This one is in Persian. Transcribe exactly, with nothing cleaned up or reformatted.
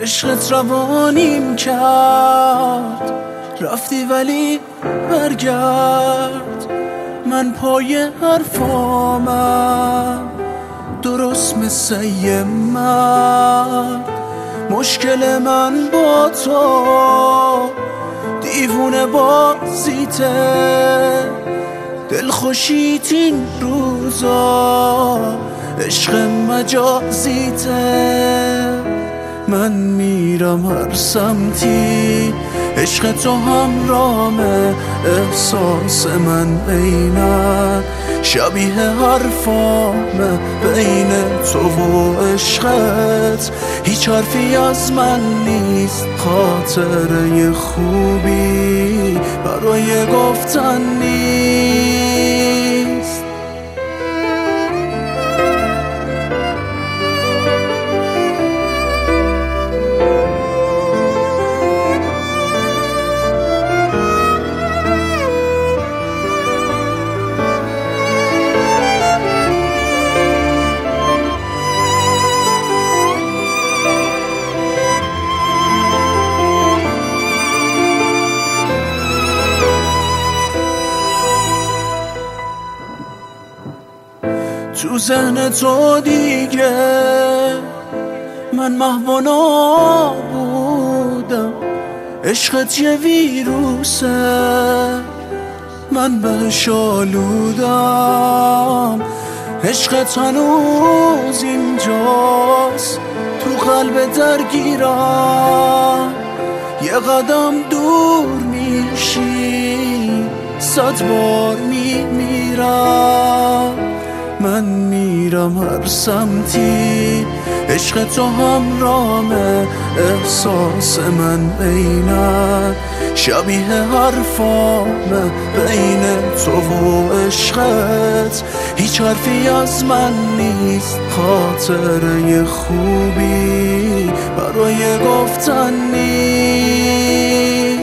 عشقت روانیم کرد، رفتی ولی برگرد. من پای حرفامم درست مثل یه مرد. مشکل من با تو دیوونه بازیته، دلخوشیت این روزا عشق مجازیته. من میرم هر سمتی، عشق تو همرامه، احساس من عینت شبیه حرفامه. بین تو و عشقت هیچ حرفی از من نیست، خاطره خوبی برای گفتن نیست. تو ذهن تو دیگه من محو بودم، عشقت یه ویروسه من بهش آلودم. عشقت هنوز اینجاست تو قلب درگیرم، یه قدم دور میشی صد بار میمیرم. من میرم هر سمتی، عشق تو همرامه، احساس من عینت شبیه حرفامه. بین تو و عشقت هیچ حرفی از من نیست، خاطره خوبی برای گفتن نیست.